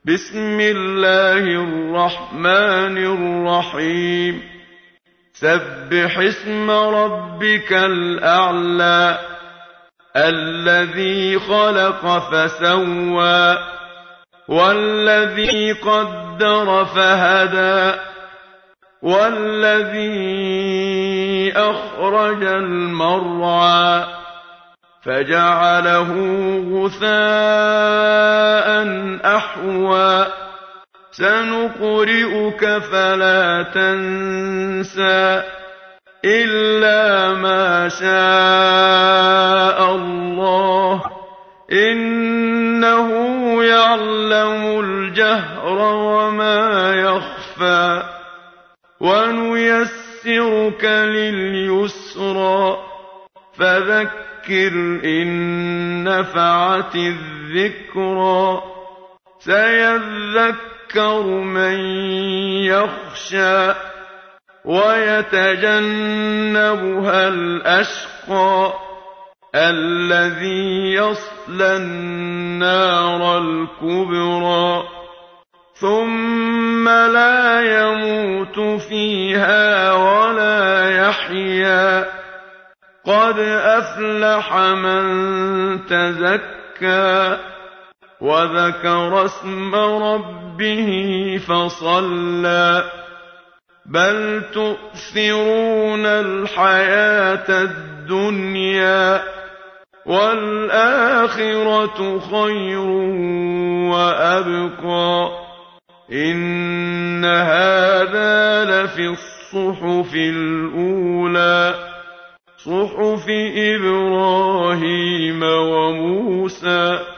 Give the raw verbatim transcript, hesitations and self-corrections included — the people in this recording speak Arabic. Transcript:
بسم الله الرحمن الرحيم سبح اسم ربك الأعلى الذي خلق فسوى والذي قدر فهدى والذي أخرج المرعى فجعله غثاء أحوى سنقرئك فلا تنسى إلا ما شاء الله إنه يعلم الجهر وما يخفى ونيسرك لليسرى فذكر إن نفعت الذكرى سيذكر من يخشى ويتجنبها الأشقى الذي يصلى النار الكبرى ثم لا يموت فيها ولا يحيا قد أفلح من تزكى وذكر اسم ربه فصلى بل تؤثرون الحياة الدنيا والآخرة خير وأبقى إن هذا لفي الصحف الأولى صحف إبراهيم وموسى